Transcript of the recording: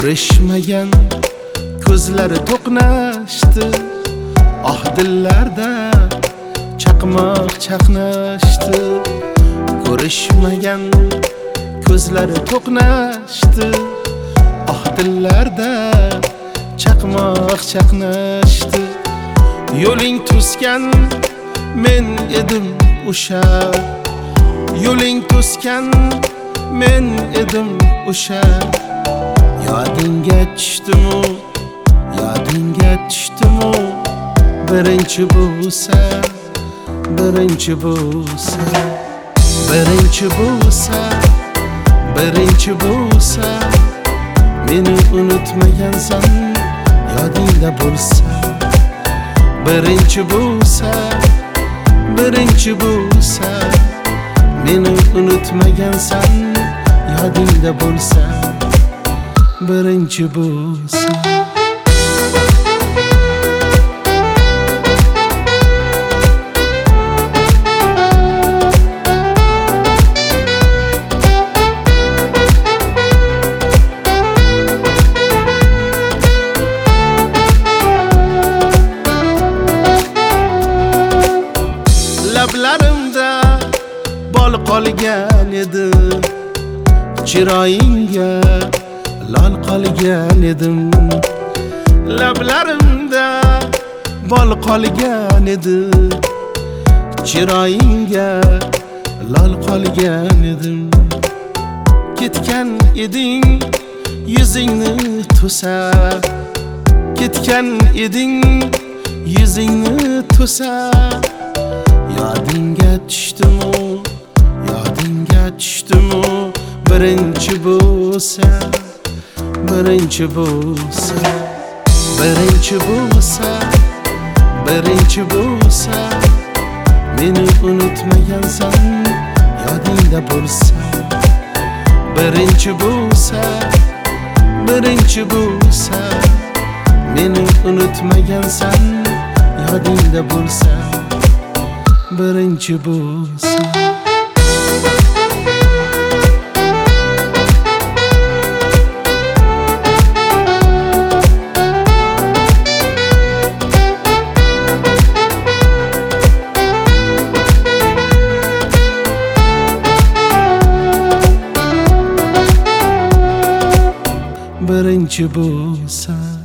Ko'rishmagan ko'zlari to'qnashdi, ah dillarda chaqmoq chaqnashdi. Ko'rishmagan ko'zlari to'qnashdi, ah dillarda chaqmoq chaqnashdi. Yo'ling to'sgan men edim o'sha, yo'ling to'sgan men edim o'sha. Yodingga tushdimu, yodingga tushdimu, birinchi bo'lsa, birinchi bo'lsa, birinchi bo'lsa, birinchi bo'lsa, meni unutmagansan, yodingda bo'lsa. Birinchi bo'lsa, birinchi bo'lsa, meni unutmagansan, yodingda bo'lsa. Birinchi bo'lsa. Lablarimda bol qolgan edi, chiroyingga lol qolgan edim. Lablarimda bol qolgan edi, chiroyingga lol qolgan edim. Ketgan eding yuzingni to'sa, ketgan eding yuzingni to'sa. Yodingga tushdimu, yodingga tushdimu, birinchi bo'lsa, birinchi bo'lsa, birinchi bo'lsa, birinchi bo'lsa, meni unutmagansan, yodingda bo'lsa. Birinchi bo'lsa, birinchi bo'lsa, meni unutmagansan, yodingda bo'lsa. Birinchi bo'lsa. Birinchi bo'lsa.